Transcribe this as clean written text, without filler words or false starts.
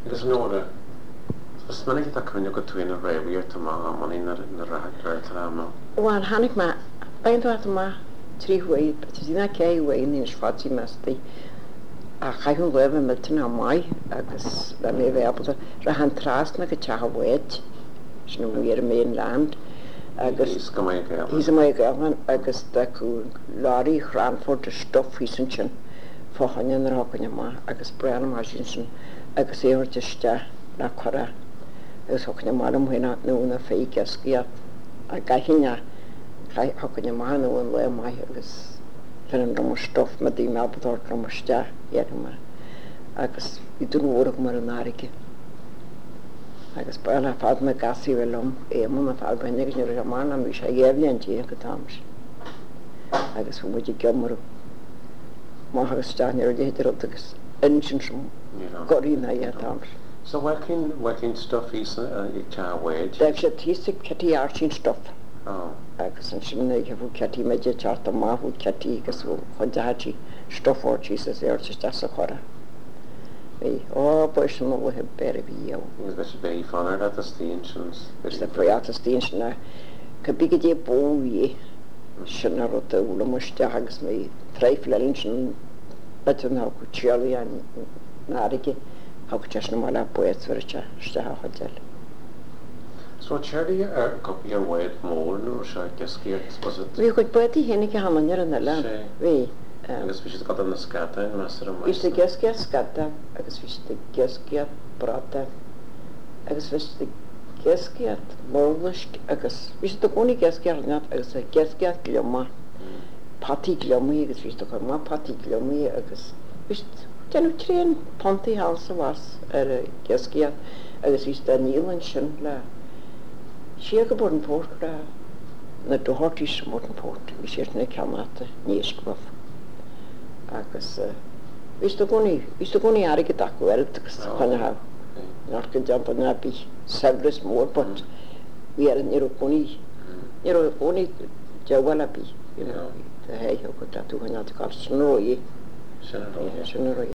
Agus nóra, was man ik dat kun go twin a ré weer te ma man in na ra ma. Wel hannig ma ein wat ma trí hwe, dina ke hwe in swati masti. A chaithún lefa milton a mai agus le mé bhéabal ra han tras na go teach wéid sin bhuiar mé land agus Is go mai gael. hís mai galan agus deú láí Cranford a stof hí san sin fóchan ar hacanne má agus brean má sin sin agus éhairteiste na chora agus hocanne má am mhuiine nóna fé gesciad a gaihinne hacanne má nó an le mai agus an stof me dí mebador romoiste dhéanama agus i dúórach mar an áige agus bailna fád me gasí bhfuilm éman a fád benig ar mána mí sé dhéhlíonntí go táis agus fu muidir gemar má agus steanir déidir agus insin sem goína dhé táis. So working stuff is it wage. Deag sé tíiste cetí sin stof. Oh. Agus an sin bhú cetí méidir teart a máthú cetí agus bhú chudátí stofórtí sa éirte sa chora. Bhí bu sin bhthe beir bhíh. Is bé fanir at stations. Is le breata stíon sinna go bigad é bóí sin a rota bhla muiste agus mé treiflelinn sin betan go tealaí an náige ha te na má le buid fuirte stethe chuil. So charity copy your weight more no sure geskeert was it. Bhí chuid buí hénig go haman ar an le. Bhí agus fi got an scata master. Is de gescead scata agus vis de gescead brata agus vis de gescead mórlaist agus vis de gcónig gescearnat agus a gescead gloma patí glomaí agus vis go má patí glomaí agus vis denú trían pontaí hása was ar a gescead agus vis de nílan sin le si go bord an pórt na dohartí sem mór an pórt vis sé na ceamata níoscrof agus vis do gcónaí aige dacu agus chuna ha ná go jump na bí segras mór but hí ar an ar gcónaí dehhaile bí hé go tú chuine gáil san roí sin roí.